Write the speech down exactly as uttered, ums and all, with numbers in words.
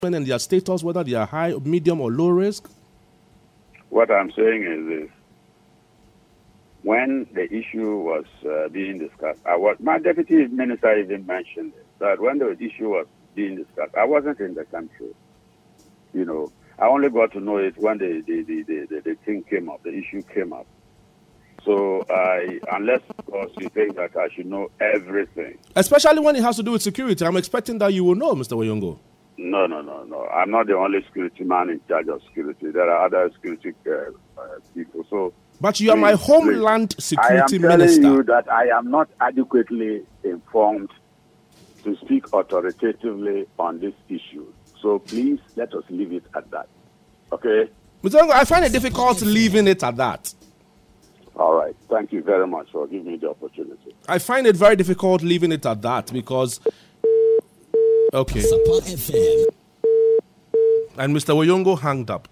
and their status, whether they are high, medium, or low risk? What I'm saying is this. When the issue was uh, being discussed, I was, my deputy minister even mentioned it, that when the issue was being discussed, I wasn't in the country. You know, I only got to know it when the, the, the, the, the, the thing came up, the issue came up. So, I, unless, of course, you think that I should know everything. Especially when it has to do with security. I'm expecting that you will know, Mister Oyongo. No, no, no, no. I'm not the only security man in charge of security. There are other security uh, uh, people. So, but you are please, my homeland please. security minister. I am telling you that I am not adequately informed to speak authoritatively on this issue. So please let us leave it at that. Okay? Mister Oyongo, I find it difficult leaving it at that. All right. Thank you very much for giving me the opportunity. I find it very difficult leaving it at that because... Okay. And Mister Oyongo hanged up.